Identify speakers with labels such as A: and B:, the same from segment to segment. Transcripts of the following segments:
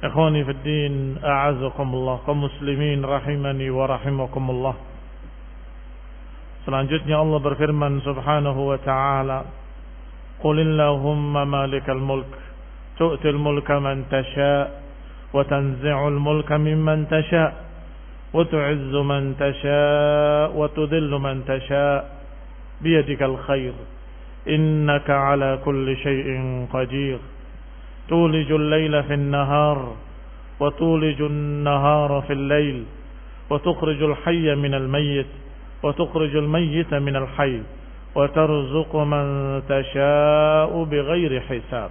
A: Ikhwani fi din, a'azakumullah, kaum muslimin rahimani wa rahimakumullah. Selanjutnya Allah berfirman subhanahu wa ta'ala, Qul illahumma malikal mulk, tu'til mulka man tasha' wa tanzi'ul mulka mimman tasha' wa tu'izzu man tasha' wa tudhillu man tasha' biyadikal khair innaka ala kulli syai'in qadir. تولج الليل في النهار وتولج النهار في الليل وتخرج الحي من الميت وتخرج الميت من الحي وترزق من تشاء بغير حساب.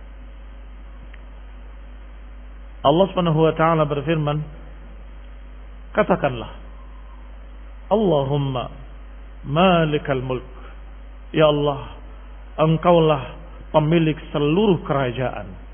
A: Allah Subhanahu wa taala berfirman, katakanlah, Allahumma malikal mulk, ya Allah, Engkaulah pemilik seluruh kerajaan.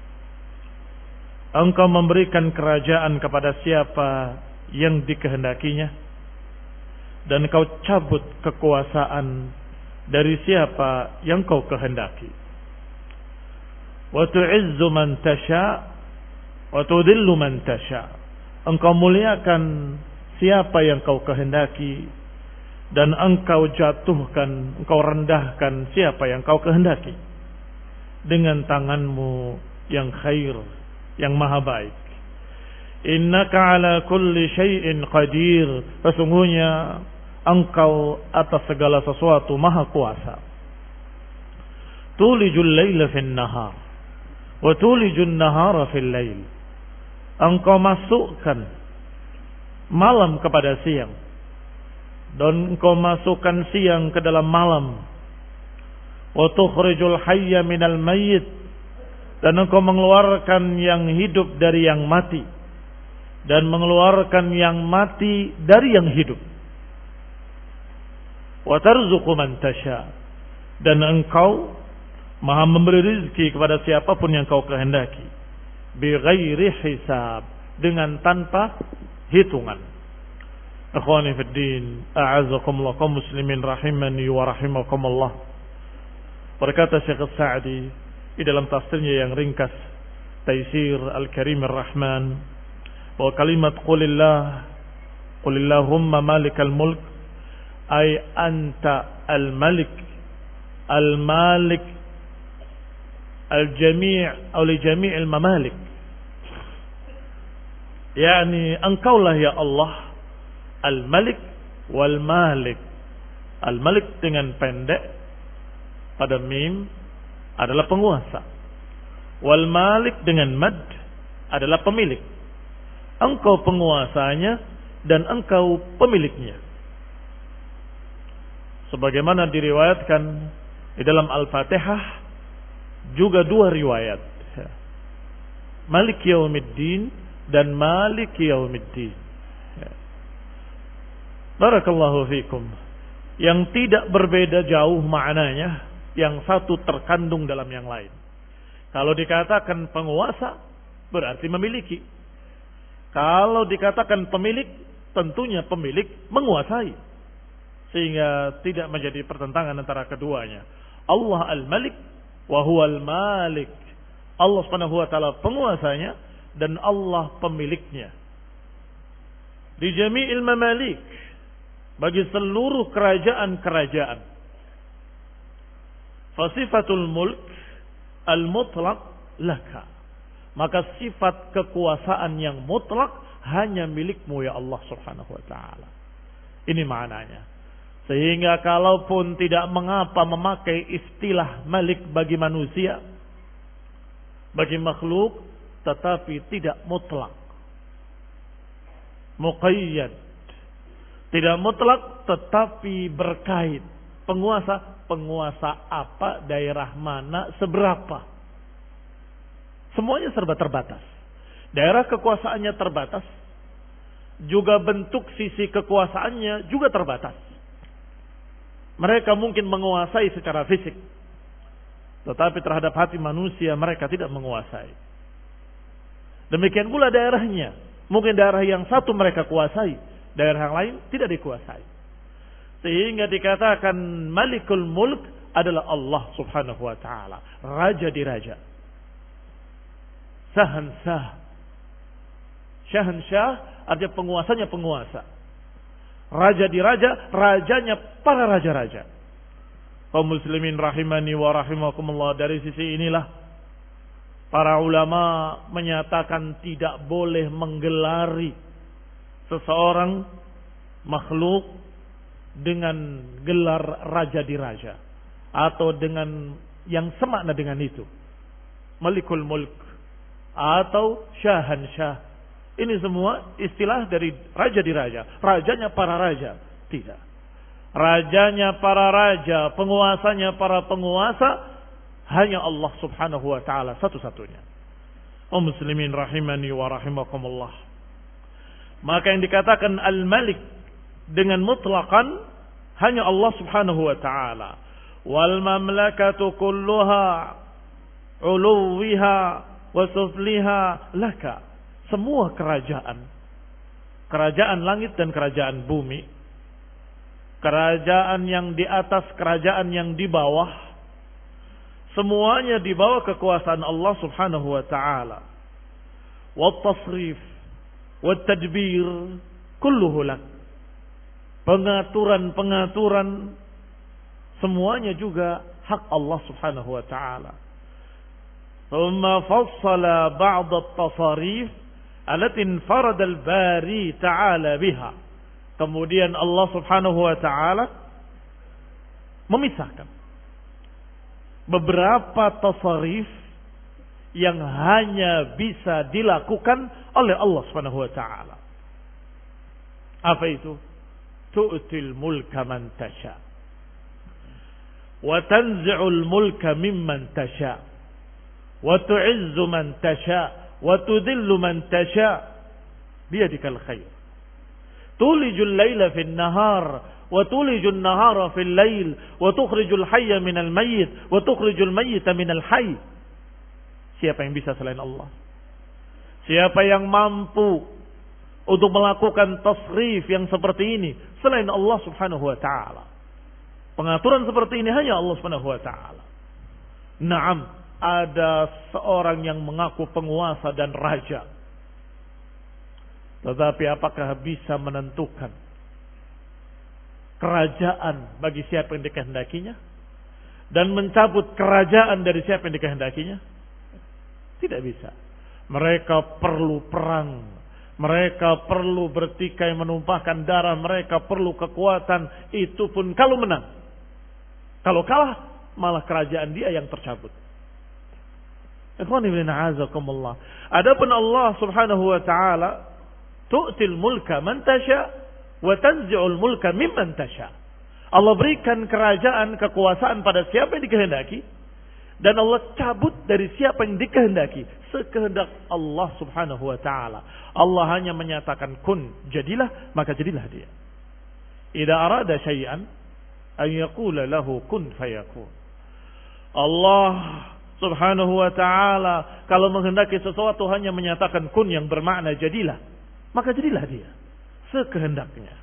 A: Engkau memberikan kerajaan kepada siapa yang dikehendakinya, dan Engkau cabut kekuasaan dari siapa yang Kau kehendaki. Wa tu'izzu man tasha' wa tudhillu man tasha'. Engkau muliakan siapa yang Kau kehendaki, dan Engkau jatuhkan, Engkau rendahkan siapa yang Kau kehendaki dengan tangan-Mu yang khair, yang maha baik. Innaka ala kulli syai'in qadir. Sesungguhnya Engkau atas segala sesuatu maha kuasa. Tulijul laila fin nahar wa tulijun nahara fil lail. Engkau masukkan malam kepada siang, dan Engkau masukkan siang ke dalam malam. Wa tukhrijul hayya minal mayyit, dan Engkau mengeluarkan yang hidup dari yang mati, dan mengeluarkan yang mati dari yang hidup. Wa tarzuqu man tasha, dan Engkau maha memberi rezeki kepada siapapun yang Kau kehendaki, bi ghairi hisab, dengan tanpa hitungan. Ikhwani fid din, a'azakumullah, kaum muslimin rahimani wa rahimakumullah. Berkata Syekh Sa'di di dalam tafsirnya yang ringkas, Taisir Al-Karim Ar-Rahman, bahwa kalimat Qulillahumma malikal mulk ay anta al-malik al-malik al-jami' atau li jami' al-mamalik, yakni Engkaulah ya Allah al-malik wal-malik. Al-malik dengan pendek pada mim adalah penguasa, wal malik dengan mad adalah pemilik. Engkau penguasanya dan Engkau pemiliknya. Sebagaimana diriwayatkan di dalam Al-Fatihah, juga dua riwayat, Malik Yaumiddin dan Malik Yaumiddin. Barakallahu fikum. Yang tidak berbeda jauh maknanya, yang satu terkandung dalam yang lain. Kalau dikatakan penguasa, berarti memiliki. Kalau dikatakan pemilik, tentunya pemilik menguasai, sehingga tidak menjadi pertentangan antara keduanya. Allah al-Malik wa huwa al-Malik. Allah Subhanahu wa taala penguasanya dan Allah pemiliknya. Di jami'il mamalik, bagi seluruh kerajaan-kerajaan. Fasifatul mulk al-mutlaq laka. Maka sifat kekuasaan yang mutlak hanya milikmu ya Allah Subhanahu wa taala. Ini maknanya. Sehingga kalaupun tidak mengapa memakai istilah malik bagi manusia, bagi makhluk, tetapi tidak mutlak. Muqayyad. Tidak mutlak tetapi berkait. Penguasa apa, daerah mana, seberapa. Semuanya serba terbatas. Daerah kekuasaannya terbatas, juga bentuk sisi kekuasaannya juga terbatas. Mereka mungkin menguasai secara fisik, tetapi terhadap hati manusia mereka tidak menguasai. Demikian pula daerahnya. Mungkin daerah yang satu mereka kuasai, daerah yang lain tidak dikuasai. Sehingga dikatakan Malikul Mulk adalah Allah Subhanahu wa taala, raja di raja. Sahansah Syahansyah artinya penguasanya penguasa. Raja di raja, rajanya para raja-raja. Kaum muslimin rahimani wa rahimakumullah, dari sisi inilah para ulama menyatakan tidak boleh menggelari seseorang makhluk dengan gelar raja di raja atau dengan yang semakna dengan itu, Malikul Mulk atau Syahansyah. Ini semua istilah dari raja di raja, rajanya para raja. Tidak. Rajanya para raja, penguasanya para penguasa, hanya Allah subhanahu wa ta'ala satu-satunya. Muslimin rahimani wa rahimakumullah. Maka yang dikatakan Al-Malik dengan mutlaqan hanya Allah subhanahu wa ta'ala. Wal mamlakatu kulluha uluwiha wa sufliha laka. Semua kerajaan, kerajaan langit dan kerajaan bumi, kerajaan yang di atas, kerajaan yang di bawah, semuanya di bawah kekuasaan Allah subhanahu wa ta'ala. Wat tasrif wat tadbir kulluhu lak. Pengaturan-pengaturan semuanya juga hak Allah subhanahu wa ta'ala. Thumma fassala ba'd at-tasarif allati farada al-bari ta'ala biha. Kemudian Allah subhanahu wa ta'ala memisahkan beberapa tasarif yang hanya bisa dilakukan oleh Allah subhanahu wa ta'ala. Apa itu? Tu'til mulka man tasha wa tanzi'ul mulka mimman tasha wa tu'izzu man tasha wa tudhillu man tasha biyadikal khair. Tulijul laila fil nahar wa tulijul nahara fil lail wa tukhrijul hayya minal mayyit wa tukhrijul mayyita minal hayy. Siapa yang bisa selain Allah? Siapa yang mampu untuk melakukan tasrif yang seperti ini selain Allah subhanahu wa ta'ala? Pengaturan seperti ini hanya Allah subhanahu wa ta'ala. Naam, ada seorang yang mengaku penguasa dan raja, tetapi apakah bisa menentukan kerajaan bagi siapa yang dikehendakinya dan mencabut kerajaan dari siapa yang dikehendakinya? Tidak bisa. Mereka perlu perang, mereka perlu bertikai menumpahkan darah, mereka perlu kekuatan. Itu pun kalau menang. Kalau kalah, malah kerajaan dia yang tercabut. Ikhwani bin a'azakumullah. Adapun Allah subhanahu wa ta'ala, tu'til mulka man tasha wa tanzi'ul mulka mimman tasha. Allah berikan kerajaan, kekuasaan pada siapa yang dikehendaki, dan Allah cabut dari siapa yang dikehendaki, sekehendak Allah subhanahu wa ta'ala. Allah hanya menyatakan kun, jadilah, maka jadilah dia. Idza arada syai'an an yaqula lahu kun fayakun. Allah subhanahu wa ta'ala kalau menghendaki sesuatu hanya menyatakan kun yang bermakna jadilah, maka jadilah dia sekehendaknya.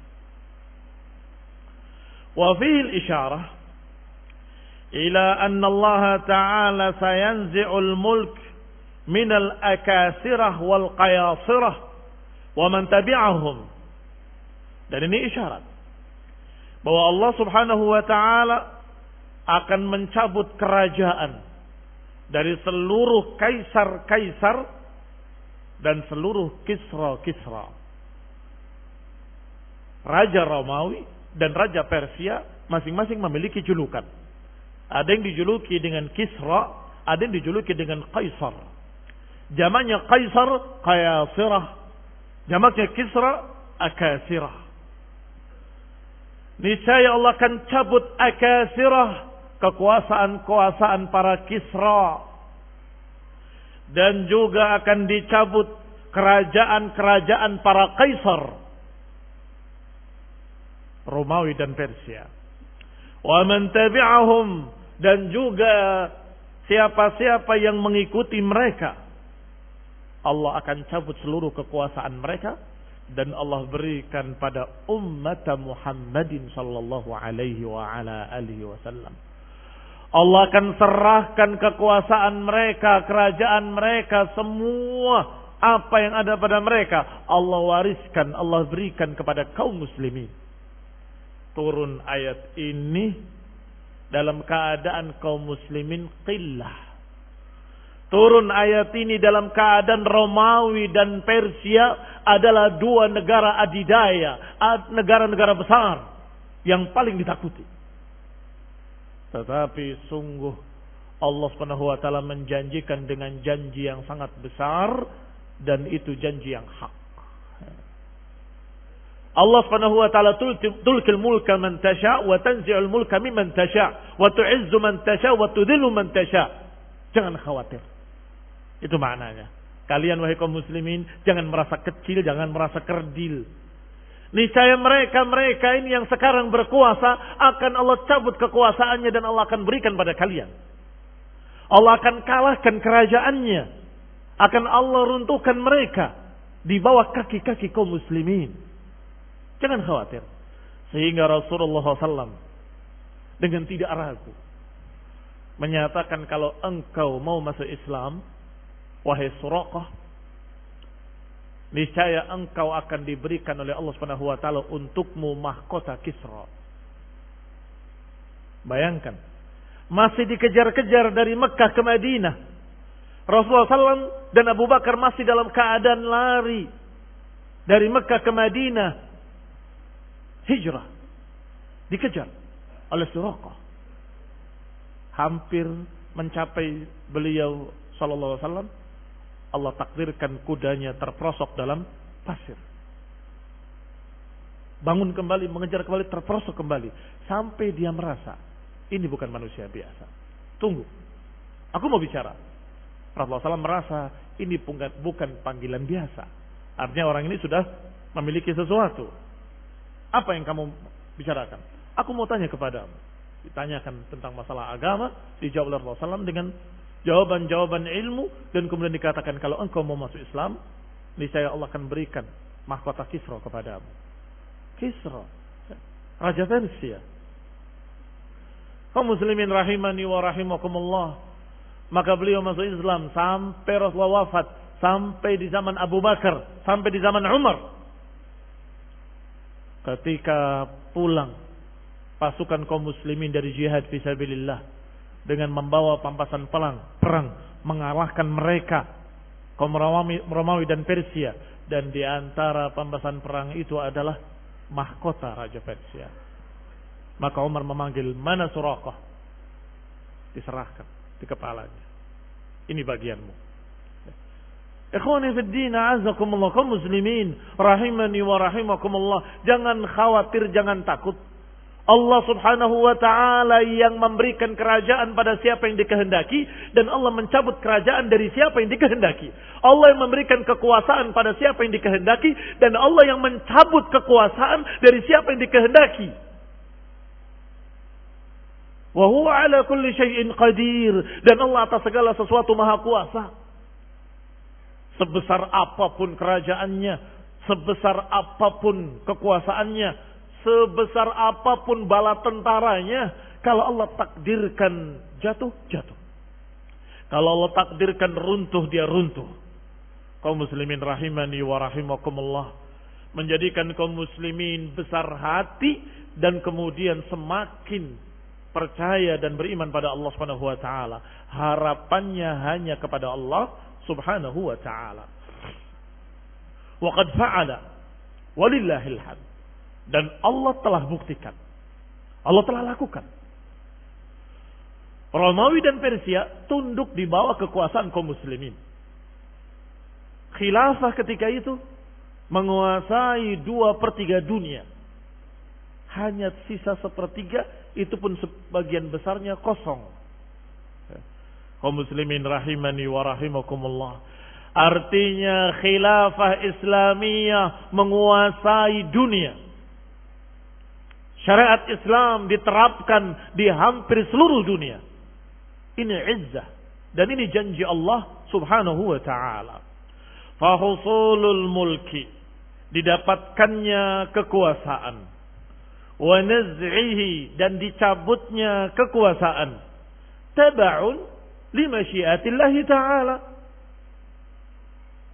A: Wa fihi isyarah ila anna Allah ta'ala sayanzi'ul mulk minal akasirah wal qayasirah wa man tabi'ahum. Dan ini isyarat bahwa Allah subhanahu wa ta'ala akan mencabut kerajaan dari seluruh kaisar-kaisar dan seluruh kisra-kisra. Raja Romawi dan Raja Persia masing-masing memiliki julukan. Ada yang dijuluki dengan Kisra, ada yang dijuluki dengan Kaisar. Jamaknya Kaisar, Qayasirah. Jamaknya Kisra, Akasirah. Niscaya Allah akan cabut Akasirah, kekuasaan-kekuasaan para Kisra. Dan juga akan dicabut kerajaan-kerajaan para Kaisar, Romawi dan Persia. Wa man tabi'ahum, dan juga siapa-siapa yang mengikuti mereka, Allah akan cabut seluruh kekuasaan mereka dan Allah berikan pada umat Muhammadin sallallahu alaihi wa ala alihi wasallam. Allah akan serahkan kekuasaan mereka, kerajaan mereka semua Apa yang ada pada mereka Allah wariskan, Allah berikan kepada kaum muslimin. Turun ayat ini dalam keadaan kaum muslimin qillah. Turun ayat ini dalam keadaan Romawi dan Persia adalah dua negara adidaya, negara-negara besar yang paling ditakuti. Tetapi sungguh Allah Subhanahu wa taala menjanjikan dengan janji yang sangat besar, dan itu janji yang hak. Allah Subhanahu wa taala tulkil mulka man tasha wa tanzi'ul mulka mimman tasha wa tu'izzu man tasha wa tudhillu man tasha. Jangan khawatir. Itu maknanya. Kalian wahai kaum muslimin, jangan merasa kecil, jangan merasa kerdil. Niscaya mereka ini yang sekarang berkuasa akan Allah cabut kekuasaannya dan Allah akan berikan pada kalian. Allah akan kalahkan kerajaannya. Akan Allah runtuhkan mereka di bawah kaki-kaki kaum muslimin. Jangan khawatir. Sehingga Rasulullah SAW dengan tidak ragu menyatakan, kalau engkau mau masuk Islam, wahai Suraqah, niscaya engkau akan diberikan oleh Allah Subhanahu wa taala untukmu mahkota Kisra. Bayangkan, masih dikejar-kejar dari Mekah ke Madinah. Rasulullah SAW dan Abu Bakar masih dalam keadaan lari dari Mekah ke Madinah, hijrah, dikejar oleh Suraqah. Hampir mencapai beliau sallallahu alaihi wasallam, Allah takdirkan kudanya terperosok dalam pasir. Bangun kembali, mengejar kembali, terperosok kembali. Sampai dia merasa, ini bukan manusia biasa. Tunggu, aku mau bicara. Rasulullah SAW merasa, ini bukan panggilan biasa. Artinya orang ini sudah memiliki sesuatu. Apa yang kamu bicarakan? Aku mau tanya kepadamu. Ditanyakan tentang masalah agama, dijawab oleh Rasulullah SAW dengan jawaban-jawaban ilmu, dan kemudian dikatakan, kalau engkau mau masuk Islam, niscaya Allah akan berikan mahkota Kisra kepadamu. Kisra, Raja Persia. Kaum muslimin rahimani wa rahimakumullah. Maka beliau masuk Islam sampai Rasulullah wafat, sampai di zaman Abu Bakar, sampai di zaman Umar. Ketika pulang pasukan kaum muslimin dari jihad fisabilillah dengan membawa pampasan perang mengalahkan mereka kaum Romawi dan Persia, dan di antara pampasan perang itu adalah mahkota Raja Persia. Maka Umar memanggil, mana Suraqah? Diserahkan di kepalanya. Ini bagianmu. Ikhwani fid din, a'azzakumullah, kaum muslimin rahimani wa rahimakumullah. Jangan khawatir, jangan takut. Allah Subhanahu wa taala yang memberikan kerajaan pada siapa yang dikehendaki, dan Allah mencabut kerajaan dari siapa yang dikehendaki. Allah yang memberikan kekuasaan pada siapa yang dikehendaki, dan Allah yang mencabut kekuasaan dari siapa yang dikehendaki. Wa huwa ala kulli syai'in qadir, dan Allah atas segala sesuatu maha kuasa. Sebesar apapun kerajaannya, sebesar apapun kekuasaannya, sebesar apapun bala tentaranya, kalau Allah takdirkan jatuh, jatuh. Kalau Allah takdirkan runtuh, dia runtuh. Kaum muslimin rahimani wa rahimakumullah, menjadikan kaum muslimin besar hati dan kemudian semakin percaya dan beriman pada Allah Subhanahu wa taala. Harapannya hanya kepada Allah Subhanahu wa taala. Wa qad fa'ala walillahil hamd. Dan Allah telah buktikan. Allah telah lakukan. Romawi dan Persia tunduk di bawah kekuasaan kaum muslimin. Khilafah ketika itu menguasai 2/3 dunia. Hanya sisa 1/3, itu pun sebagian besarnya kosong. Kaum muslimin rahimani wa rahimakumullah. Artinya khilafah Islamiyah menguasai dunia. Syariat Islam diterapkan di hampir seluruh dunia. Ini izzah, dan ini janji Allah Subhanahu wa taala. Fahusulul mulki, didapatkannya kekuasaan, wa naz'ihi, dan dicabutnya kekuasaan, taba'un li masyiatillahi ta'ala,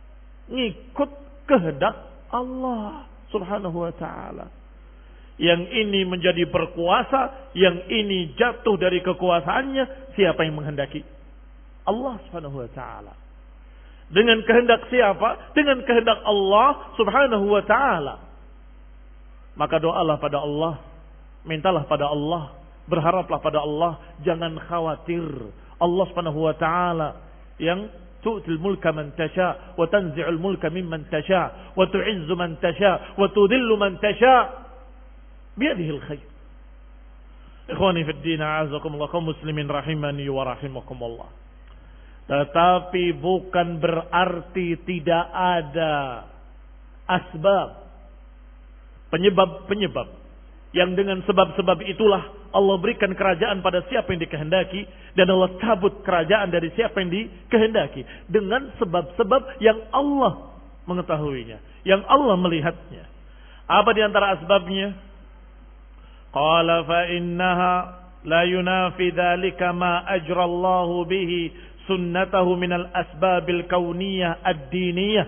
A: ngikut kehendak Allah Subhanahu wa ta'ala. Yang ini menjadi berkuasa, yang ini jatuh dari kekuasaannya, siapa yang menghendaki? Allah Subhanahu wa ta'ala. Dengan kehendak siapa? Dengan kehendak Allah Subhanahu wa ta'ala. Maka doalah pada Allah, mintalah pada Allah, berharaplah pada Allah, jangan khawatir. Allah Subhanahu wa ta'ala yang tu'til mulka man tasha wa tanzi'ul mulka mimman tasha wa tu'izzu man tasha wa tudhillu man tasha biyadihil khair. Ikhwani fid din, a'azakumullah, kaum muslimin rahimani wa rahimakumullah. Tetapi bukan berarti tidak ada asbab, penyebab-penyebab yang dengan sebab-sebab itulah Allah berikan kerajaan pada siapa yang dikehendaki, dan Allah cabut kerajaan dari siapa yang dikehendaki dengan sebab-sebab yang Allah mengetahuinya, yang Allah melihatnya. Apa di antara asbabnya? Qala fa innaha la yunafi dzalika ma ajra Allah bihi sunnatahu minal asbabil kauniyah ad-diniyah.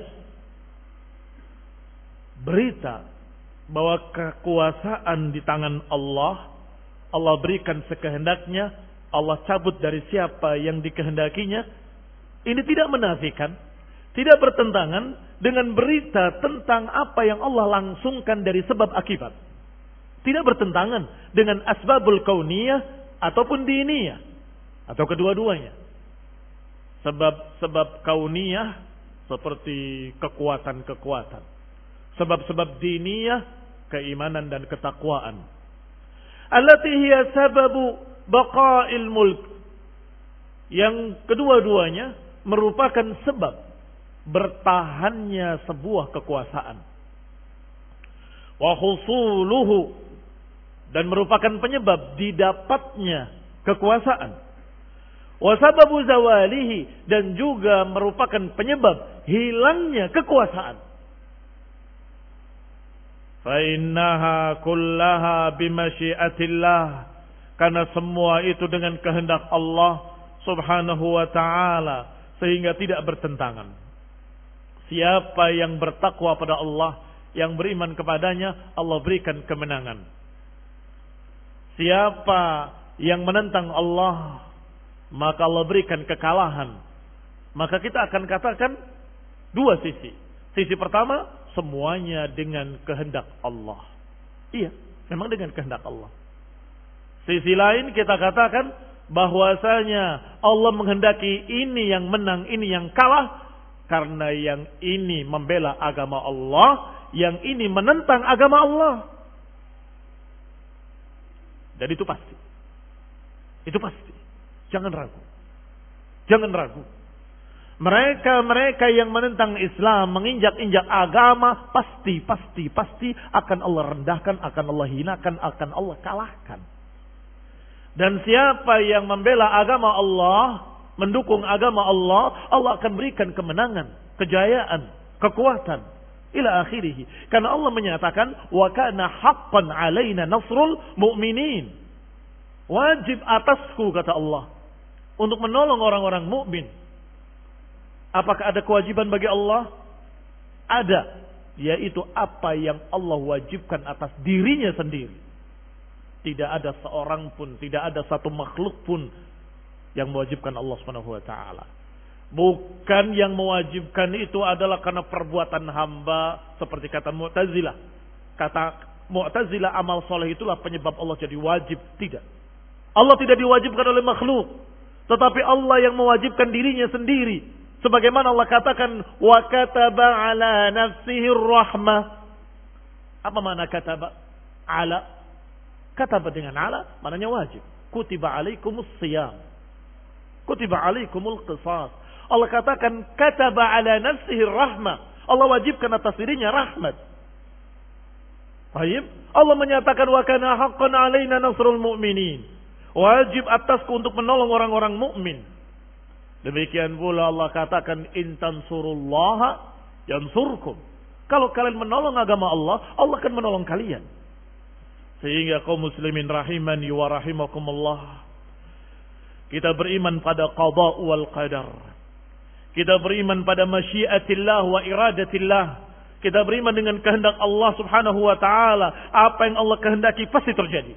A: Berita bahwa kekuasaan di tangan Allah, Allah berikan sekehendaknya, Allah cabut dari siapa yang dikehendakinya. Ini tidak menafikan, tidak bertentangan dengan berita tentang apa yang Allah langsungkan dari sebab akibat. Tidak bertentangan dengan asbabul kauniyah ataupun diniyah, atau kedua-duanya. Sebab-sebab kauniyah seperti kekuatan-kekuatan. Sebab-sebab diniyah, keimanan dan ketakwaan. Allati hiya sababu baqa'il mulk. Yang kedua-duanya merupakan sebab bertahannya sebuah kekuasaan. Wa husuluhu, dan merupakan penyebab didapatnya kekuasaan. Wa sababu zawalihi, dan juga merupakan penyebab hilangnya kekuasaan. Fa'innaha kullaha bimasyiatillah, karena semua itu dengan kehendak Allah Subhanahu wa ta'ala, sehingga tidak bertentangan. Siapa yang bertakwa pada Allah, yang beriman kepadanya, Allah berikan kemenangan. Siapa yang menentang Allah, maka Allah berikan kekalahan. Maka kita akan katakan dua sisi. Sisi pertama, semuanya dengan kehendak Allah. Iya, memang dengan kehendak Allah. Sisi lain kita katakan bahwasanya Allah menghendaki ini yang menang, ini yang kalah, karena yang ini membela agama Allah, yang ini menentang agama Allah. Dan itu pasti. Itu pasti. Jangan ragu. Jangan ragu. Mereka yang menentang Islam, menginjak-injak agama, pasti akan Allah rendahkan, akan Allah hinakan, akan Allah kalahkan. Dan siapa yang membela agama Allah, mendukung agama Allah, Allah akan berikan kemenangan, kejayaan, kekuatan, ila akhirih. Karena Allah menyatakan, wa kana haqqan alaina nasrul mu'minin. Wajib atasku, kata Allah, untuk menolong orang-orang mukmin. Apakah ada kewajiban bagi Allah? Ada, yaitu apa yang Allah wajibkan atas dirinya sendiri. Tidak ada seorang pun, tidak ada satu makhluk pun yang mewajibkan Allah Subhanahu wa taala. Bukan yang mewajibkan itu adalah karena perbuatan hamba, seperti kata Mu'tazilah. Kata Mu'tazilah, amal soleh itulah penyebab Allah jadi wajib. Tidak. Allah tidak diwajibkan oleh makhluk, tetapi Allah yang mewajibkan dirinya sendiri. Sebagaimana Allah katakan, wa kataba ala nafsihi rahmah. Apa makna kataba? Ala. Kataba dengan ala, maknanya wajib. Kutiba alaikumus siyam. Kutiba alaikumul qisas. Allah katakan, kataba ala nafsihi rahmah. Allah wajibkan atas dirinya rahmat. Baik. Allah menyatakan, wa kana haqqan alaina nasrul mu'minin. Wajib atasku untuk menolong orang-orang mukmin. Demikian pula Allah katakan, in tansurullaha yansurkum. Kalau kalian menolong agama Allah, Allah akan menolong kalian. Sehingga kaum muslimin rahimani wa rahimakumullah, kita beriman pada qada wal qadar. Kita beriman pada masyiatillah wa iradatillah. Kita beriman dengan kehendak Allah subhanahu wa ta'ala. Apa yang Allah kehendaki pasti terjadi.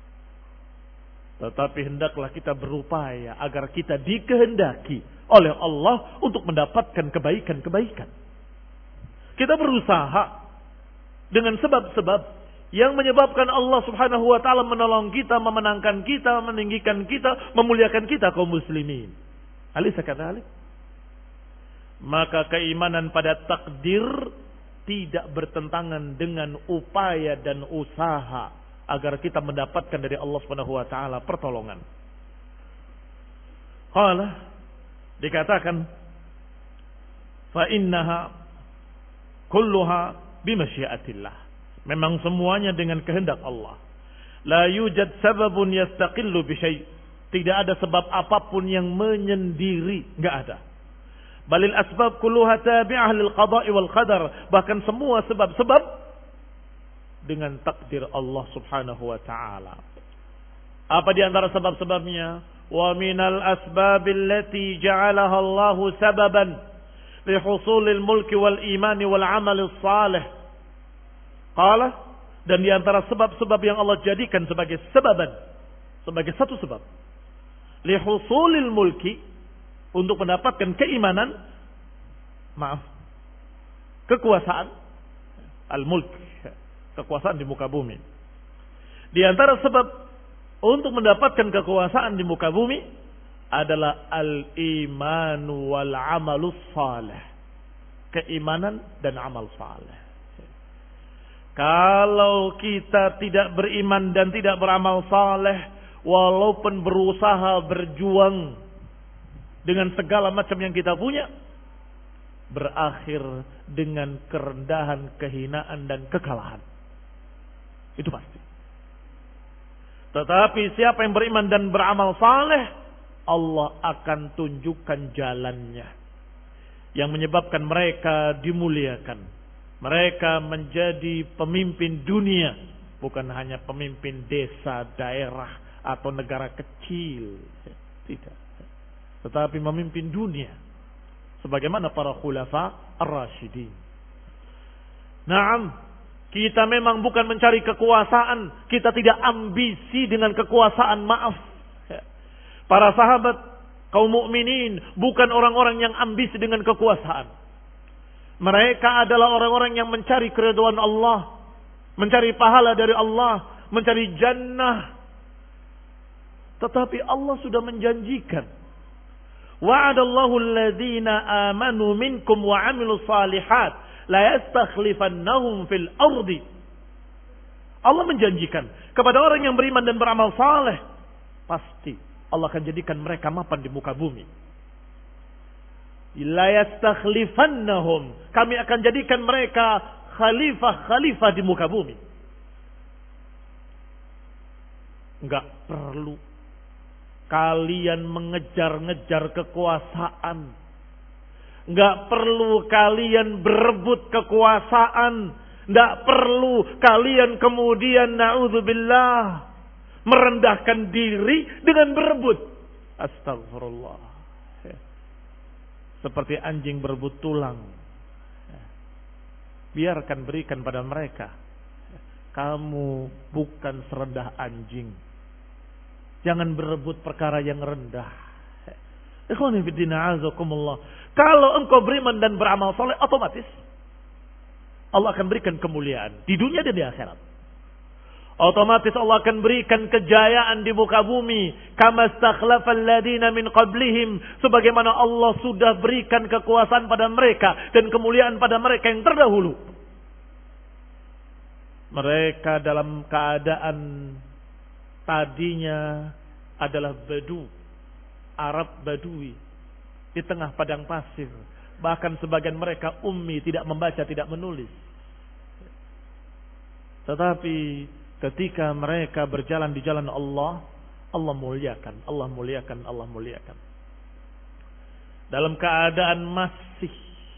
A: Tetapi hendaklah kita berupaya agar kita dikehendaki oleh Allah untuk mendapatkan kebaikan-kebaikan. Kita berusaha dengan sebab-sebab yang menyebabkan Allah subhanahu wa ta'ala menolong kita, memenangkan kita, meninggikan kita, memuliakan kita kaum muslimin. Alaysa kadzalik? Maka keimanan pada takdir tidak bertentangan dengan upaya dan usaha agar kita mendapatkan dari Allah Subhanahu wa taala pertolongan. Qala, dikatakan fa innaha kulluha bimasyiatillah. Memang semuanya dengan kehendak Allah. La yujad sababun yastaqillu bi syai'. Tidak ada sebab apapun yang menyendiri, enggak ada. Balil asbab kulluha tabi'ah lil qada'i wal qadar. Bahkan semua sebab-sebab dengan takdir Allah subhanahu wa ta'ala. Apa di antara sebab-sebabnya? Wa minal asbabil lati ja'alaha Allahu sababan li husulil mulki wal imani wal amalil salih. Qala, dan di antara sebab-sebab yang Allah jadikan sebagai sebaban, sebagai satu sebab. Li husulil mulki, untuk mendapatkan keimanan, kekuasaan, al-mulk, kekuasaan di muka bumi. Di antara sebab untuk mendapatkan kekuasaan di muka bumi adalah al-imanu wal amalus salih. Keimanan dan amal salih. Kalau kita tidak beriman dan tidak beramal salih, walaupun berusaha berjuang dengan segala macam yang kita punya, berakhir dengan kerendahan, kehinaan dan kekalahan. Itu pasti. Tetapi siapa yang beriman dan beramal saleh, Allah akan tunjukkan jalannya yang menyebabkan mereka dimuliakan. Mereka menjadi pemimpin dunia, bukan hanya pemimpin desa, daerah atau negara kecil. Tidak. Tetapi memimpin dunia sebagaimana para khulafa ar-rasyidin. Naam, kita memang bukan mencari kekuasaan, kita tidak ambisi dengan kekuasaan, maaf. Para sahabat kaum mukminin bukan orang-orang yang ambisi dengan kekuasaan. Mereka adalah orang-orang yang mencari keridhaan Allah, mencari pahala dari Allah, mencari jannah. Tetapi Allah sudah menjanjikan, wa'adallahu alladhina amanu minkum wa 'amilus shalihat la yastakhlifannahum fil ardi. Allah menjanjikan kepada orang yang beriman dan beramal saleh, pasti Allah akan jadikan mereka mapan di muka bumi. La yastakhlifannahum, kami akan jadikan mereka khalifah-khalifah di muka bumi. Enggak perlu kalian mengejar-ngejar kekuasaan. Enggak perlu kalian berebut kekuasaan. Enggak perlu kalian kemudian na'udzubillah merendahkan diri dengan berebut. Astagfirullah. Seperti anjing berebut tulang. Biarkan, berikan pada mereka. Kamu bukan serendah anjing. Jangan berebut perkara yang rendah. Ikhwani fiddina azakumullah. Kalau engkau beriman dan beramal soleh, otomatis Allah akan berikan kemuliaan di dunia dan di akhirat. Otomatis Allah akan berikan kejayaan di muka bumi. Kama stakhlafal ladina min qablihim. Sebagaimana Allah sudah berikan kekuasaan pada mereka dan kemuliaan pada mereka yang terdahulu. Mereka dalam keadaan tadinya adalah Badu, Arab Badui, di tengah padang pasir. Bahkan sebagian mereka ummi, tidak membaca, tidak menulis. Tetapi ketika mereka berjalan di jalan Allah, Allah muliakan, Allah muliakan, Allah muliakan. Dalam keadaan masih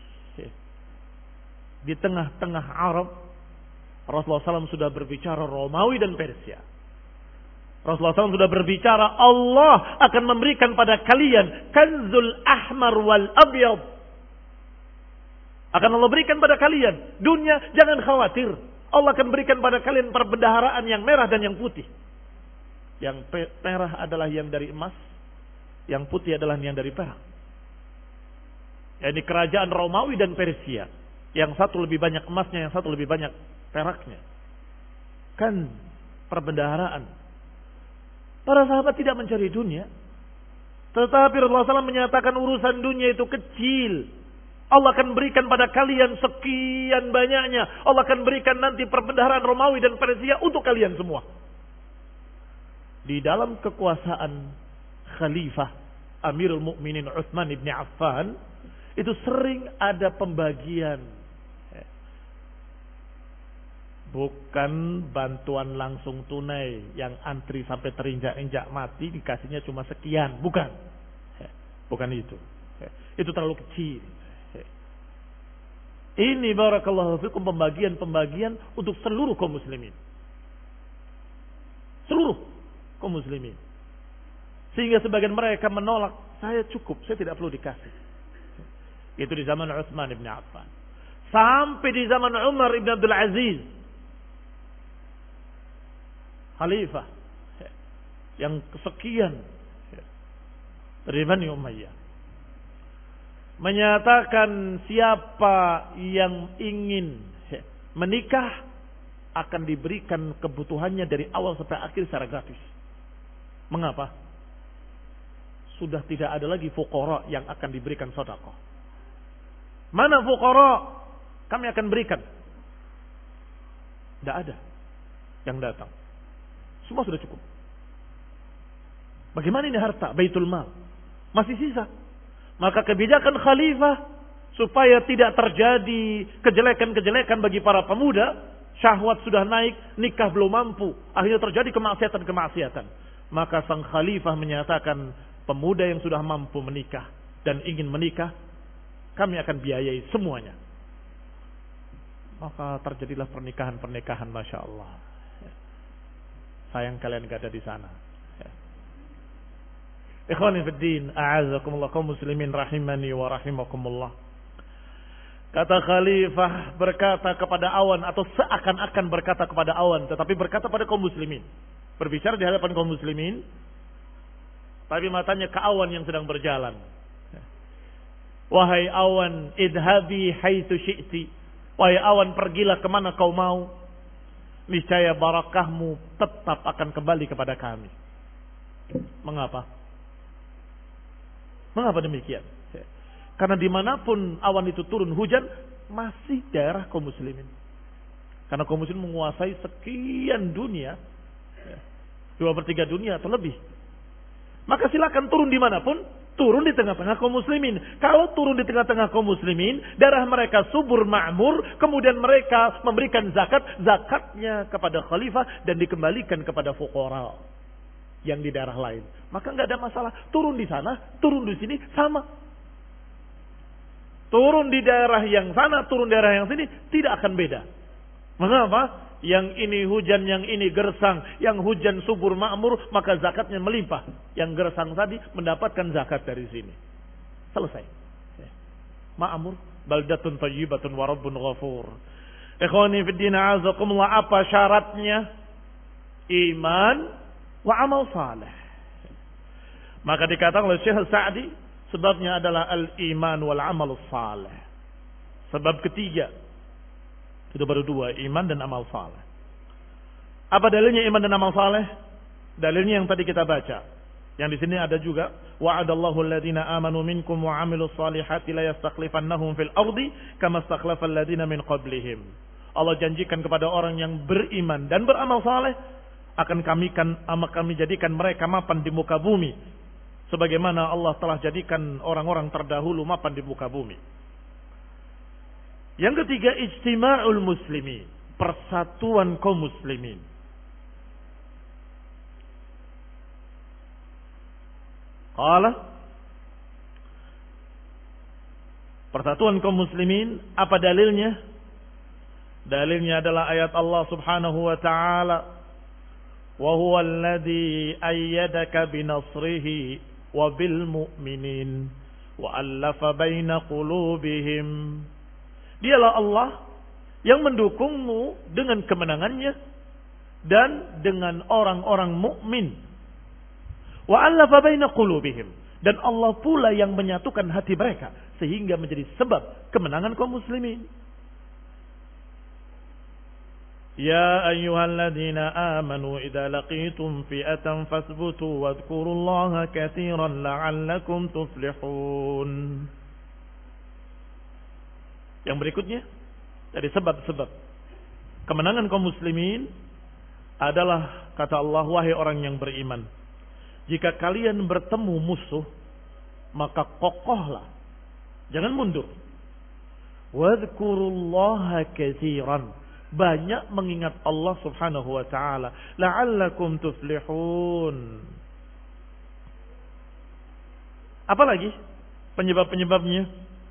A: di tengah-tengah Arab, Rasulullah SAW sudah berbicara Romawi dan Persia. Rasulullah SAW sudah berbicara, Allah akan memberikan pada kalian kanzul ahmar wal abyad. Akan Allah berikan pada kalian dunia, jangan khawatir. Allah akan berikan pada kalian perbendaharaan yang merah dan yang putih. Yang merah adalah yang dari emas, yang putih adalah yang dari perak. Ini kerajaan Romawi dan Persia. Yang satu lebih banyak emasnya, yang satu lebih banyak peraknya. Kan perbendaharaan. Para sahabat tidak mencari dunia. Tetapi Rasulullah SAW menyatakan urusan dunia itu kecil. Allah akan berikan pada kalian sekian banyaknya. Allah akan berikan nanti perbendaharaan Romawi dan Persia untuk kalian semua. Di dalam kekuasaan Khalifah Amirul Mukminin Utsman ibn Affan, itu sering ada pembagian. Bukan bantuan langsung tunai yang antri sampai terinjak-injak mati dikasihnya cuma sekian. Bukan. Bukan itu. Itu terlalu kecil. Ini barakallahu fikum pembagian-pembagian untuk seluruh kaum muslimin. Seluruh kaum muslimin. Sehingga sebagian mereka menolak, saya cukup, saya tidak perlu dikasih. Itu di zaman Utsman ibn Affan. Sampai di zaman Umar ibn Abdul Aziz, khalifah yang kesekian dari Bani Umayyah, menyatakan siapa yang ingin menikah akan diberikan kebutuhannya dari awal sampai akhir secara gratis. Mengapa? Sudah tidak ada lagi fuqara yang akan diberikan sedekah. Mana fuqara? Kami akan berikan. Tidak ada yang datang. Semua sudah cukup. Bagaimana ini harta Baitul Mal? Masih sisa. Maka kebijakan khalifah supaya tidak terjadi kejelekan-kejelekan bagi para pemuda, syahwat sudah naik, nikah belum mampu, akhirnya terjadi kemaksiatan-kemaksiatan. Maka sang khalifah menyatakan, pemuda yang sudah mampu menikah dan ingin menikah, kami akan biayai semuanya. Maka terjadilah pernikahan-pernikahan, Masya Allah. Sayang kalian gak ada di sana. Ikhwani fiddin, a'azakumullah, kaum muslimin rahimani wa rahimakumullah. Kata khalifah berkata kepada awan, atau seakan-akan berkata kepada awan, tetapi berkata pada kaum muslimin. Berbicara di hadapan kaum muslimin, tapi matanya ke awan yang sedang berjalan. Wahai awan, idhabi haitsu syi'ti. Wahai awan, pergilah kemana kau mau. Niscaya barakahmu tetap akan kembali kepada kami. Mengapa? Mengapa demikian? Karena dimanapun awan itu turun hujan, masih daerah kaum muslimin. Karena kaum muslimin menguasai sekian dunia, 2/3 dunia atau lebih. Maka silakan turun dimanapun, turun di tengah-tengah kaum muslimin. Kalau turun di tengah-tengah kaum muslimin, daerah mereka subur makmur, kemudian mereka memberikan zakat, zakatnya kepada khalifah dan dikembalikan kepada fuqara yang di daerah lain. Maka nggak ada masalah. Turun di sana, turun di sini sama. Turun di daerah yang sana, turun di daerah yang sini tidak akan beda. Mengapa? Yang ini hujan, yang ini gersang. Yang hujan subur makmur, maka zakatnya melimpah. Yang gersang tadi mendapatkan zakat dari sini. Selesai. Ma'mur, baldatun tayyibatun wa rabbun ghafur. Ikhwani fiddin a'azakumullah, apa syaratnya? Iman wa amal saleh. Maka dikatakan oleh Syekh Sa'di, sebabnya adalah al-iman wal amal saleh. Sebab ketiga, itu baru 2, iman dan amal saleh. Apa dalilnya iman dan amal saleh? Dalilnya yang tadi kita baca. Yang di sini ada juga, wa'adallahu alladhina amanu minkum wa 'amilus salihati la yastakhlifannahum fil ardi kama istakhlafal ladzina min qablihim. Allah janjikan kepada orang yang beriman dan beramal saleh, akan kami jadikan mereka mapan di muka bumi sebagaimana Allah telah jadikan orang-orang terdahulu mapan di muka bumi. Yang ketiga, ijtima'ul muslimin, persatuan kaum muslimin. Qala, persatuan kaum muslimin, apa dalilnya? Dalilnya adalah ayat Allah Subhanahu wa taala, wa huwa alladhi ayyadaka binasrihi wa bil mu'minin wa allafa baina qulubihim. Dialah Allah yang mendukungmu dengan kemenangannya dan dengan orang-orang mukmin. Wa allafa baina qulubihim, dan Allah pula yang menyatukan hati mereka sehingga menjadi sebab kemenangan kaum muslimin. Ya ayyuhalladzina amanu idza laqitum fi'atan fasbutu wadhkurullaha katsiran la'allakum tuflihun. Yang berikutnya dari sebab-sebab kemenangan kaum muslimin adalah kata Allah, wahai orang yang beriman, jika kalian bertemu musuh maka kokohlah, jangan mundur. Wadhkurullaha katsiran, banyak mengingat Allah Subhanahu wa taala, la'allakum tuflihun. Apalagi penyebab-penyebabnya?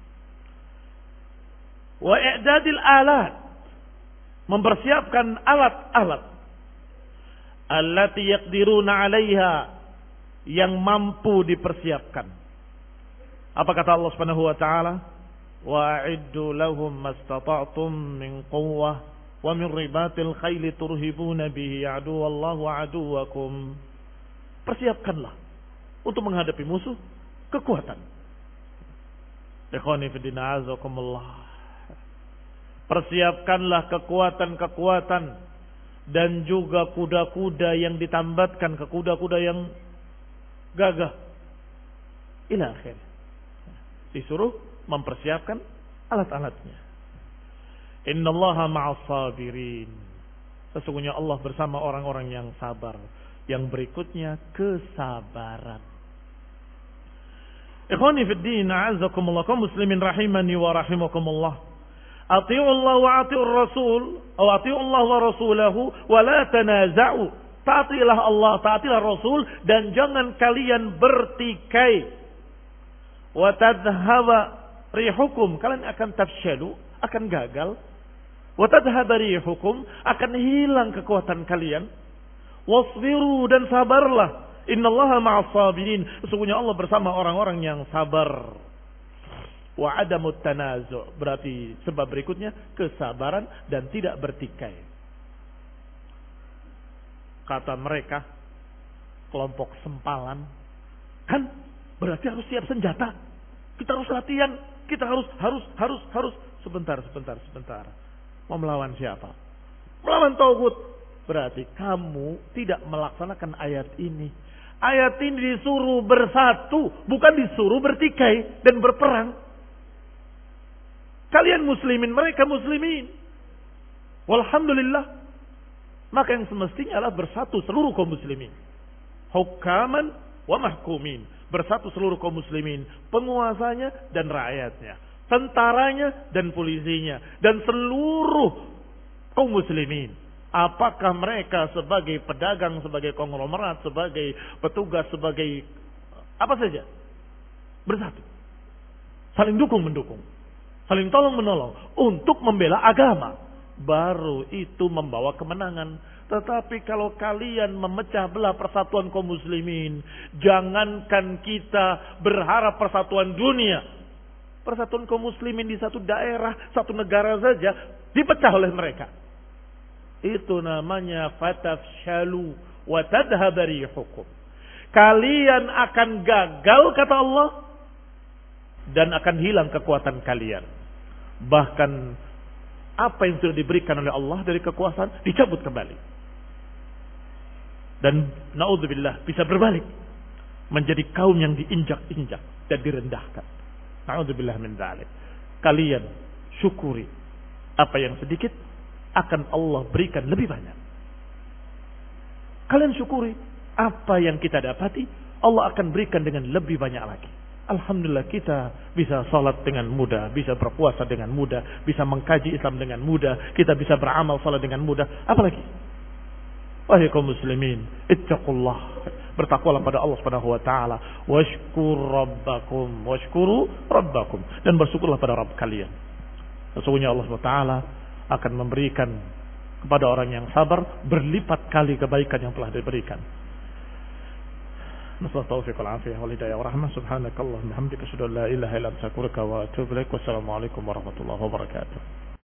A: Wa i'dadil alat, mempersiapkan alat-alat allati yaqdiruna 'alaiha, yang mampu dipersiapkan. Apa kata Allah Subhanahu wa taala? Wa'iddu lahum mastata'tum min quwwah wa min ribatil khayli turhibuna bihi aduwallahu wa aduwakum. Persiapkanlah untuk menghadapi musuh kekuatan. Ikhwani fi din, azakumullah. Persiapkanlah kekuatan-kekuatan dan juga kuda-kuda yang ditambatkan ke kuda-kuda yang gagah. Ila akhir. Disuruh mempersiapkan alat-alatnya. Innallaha ma'as sabirin. Sesungguhnya Allah bersama orang-orang yang sabar. Yang berikutnya kesabaran. Ikhwani fid din, a'azzakumullah, kaum muslimin rahimani wa rahimakumullah. Ati'u Allah wa ati'ur Rasul, atau ati'u Allah wa Rasulahu wa la tanaza'u. Taatilah Allah, taatilah Rasul, dan jangan kalian bertikai. Wa tadhhaba rihukum, kalian akan tafsyalu, akan gagal. Wa tadhhaba rihukum, akan hilang kekuatan kalian. Wasbiru, dan sabarlah. Innallaha ma'as sabirin, sesungguhnya Allah bersama orang-orang yang sabar. Wa adamut tanazu', berarti sebab berikutnya kesabaran dan tidak bertikai. Kata mereka, kelompok sempalan, kan berarti harus siap senjata. Kita harus latihan, kita harus sebentar. Mau melawan siapa? Melawan Tauhid. Berarti kamu tidak melaksanakan ayat ini. Ayat ini disuruh bersatu, bukan disuruh bertikai dan berperang. Kalian muslimin, mereka muslimin. Walhamdulillah. Maka yang semestinya adalah bersatu seluruh kaum muslimin. Hukaman wa mahkumin. Bersatu seluruh kaum muslimin. Penguasanya dan rakyatnya. Tentaranya dan polisinya. Dan seluruh kaum muslimin. Apakah mereka sebagai pedagang, sebagai konglomerat, sebagai petugas, sebagai apa saja. Bersatu. Saling dukung-mendukung. Saling tolong-menolong. Untuk membela agama. Baru itu membawa kemenangan. Tetapi kalau kalian memecah belah persatuan kaum muslimin, jangankan kita berharap persatuan dunia, persatuan kaum muslimin di satu daerah, satu negara saja dipecah oleh mereka. Itu namanya fatafshalu wa tadhhaba rihukum. Kalian akan gagal kata Allah dan akan hilang kekuatan kalian. Bahkan apa yang sudah diberikan oleh Allah dari kekuasaan dicabut kembali. Dan naudzubillah bisa berbalik menjadi kaum yang diinjak-injak dan direndahkan. Naudzubillah min dzalik. Kalian syukuri apa yang sedikit akan Allah berikan lebih banyak. Kalian syukuri apa yang kita dapati, Allah akan berikan dengan lebih banyak lagi. Alhamdulillah kita bisa salat dengan mudah, bisa berpuasa dengan mudah, bisa mengkaji Islam dengan mudah, kita bisa beramal salat dengan mudah. Apalagi? Wahai kaum muslimin, ittaqullah, bertakwalah pada Allah Subhanahu wa taala, washkuru rabbakum, dan bersyukurlah pada Rabb kalian. Sesungguhnya Allah Subhanahu wa taala akan memberikan kepada orang yang sabar berlipat kali kebaikan yang telah diberikan. Nasallahu taufiq wal afiyah wal hidayah wa rahmah. Subhanakallahumma hamdika asyhadu an la ilaha illa anta astaghfiruka wa atubu ilaik. Wassalamu alaikum warahmatullahi wabarakatuh.